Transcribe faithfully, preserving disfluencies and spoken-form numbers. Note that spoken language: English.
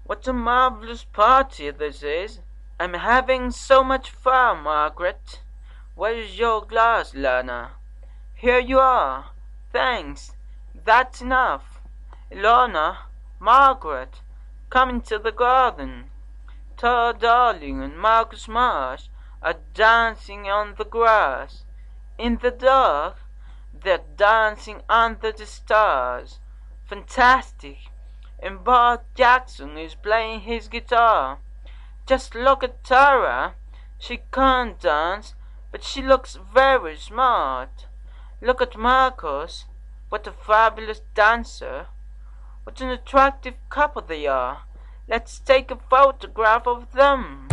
What a marvelous party this is! I'm having so much fun, Margaret. Where's your glass, Lana? Here you are. Thanks. That's enough. Ilona, Margaret, come into the garden. Tara Darling and Marcus Marsh are dancing on the grass. In the dark, they're dancing under the stars. Fantastic. And Bart Jackson is playing his guitar. Just look at Tara. She can't dance, but she looks very smart. Look at Marcus. What a fabulous dancer. What an attractive couple they are. Let's take a photograph of them.